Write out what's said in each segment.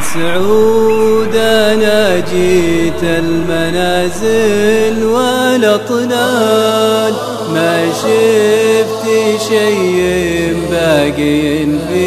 سعود أنا جيت المنازل والأطلال، ما شفت شيء باقي في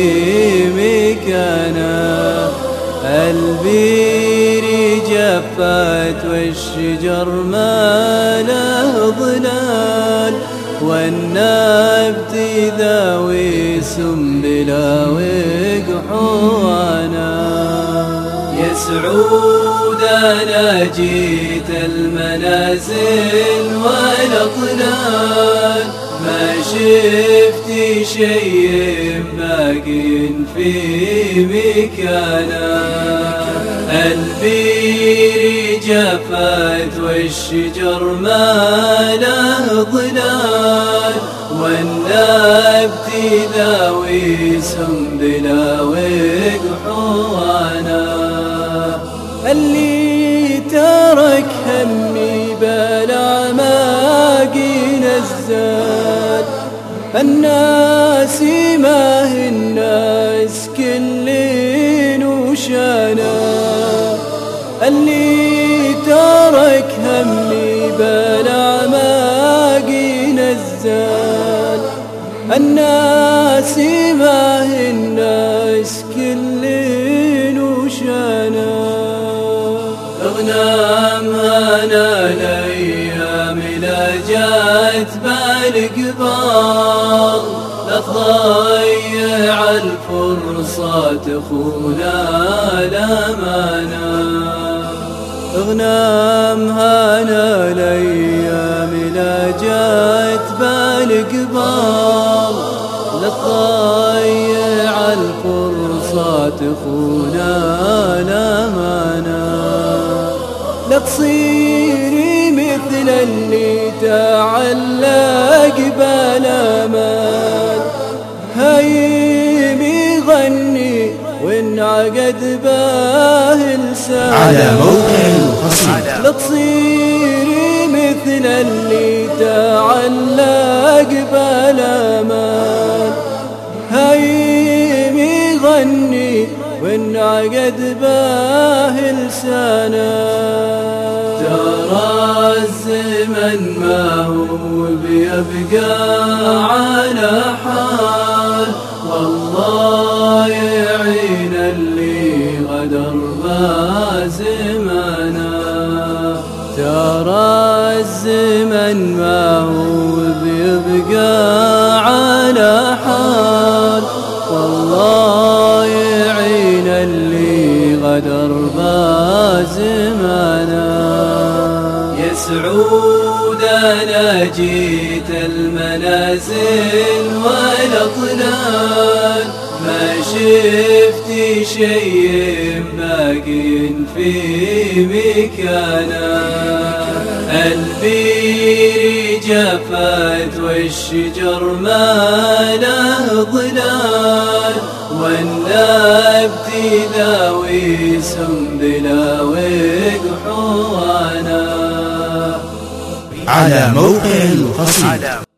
مكانه. البير جفت والشجر ما له ظلال، والنبت ذاوي سنبلا وقحوانا. يا سعود أنا جيت المنازل والأطلال، ما شفت شيء باقي في مكانه. البير جفت والشجر ما له ظلال، والنبت ذاوي سنبلا وقحوانا. اللي ترك همي بالأعماق نزال، الناس ما هي الناس كلين وشانا. اللي ترك همي بالأعماق نزال، الناس ما هي الناس كلين وشانا. أغنامها أنا الأيام لا جات بالقبال، لا تضيع الفرصة تخونا الأمانة. أغنامها أنا الأيام لا جات بالقبال، لا تضيع الفرصة تخونا الأمانة. لا تصيري مثل اللي تعلق بالأمال، هايم يغني وانعقد باه لسان. على موقع القصيدة. لا تصيري مثل اللي تعلق بالأمال، هايم يغني وانعقد باه لسانه. ترى الزمن ما هو بيبقى على حال، والله يعين اللي غدر بزمانه. ترى الزمن ما هو بيبقى على حال، والله يعين اللي غدر بزمانه. يا سعود أنا جيت المنازل والأطلال، ما شفت شيء باقي في مكانه. البير جفت والشجر ما له ظلال، والنبت ذاوي سنبلا وقحوانا. على موقع القصيدة.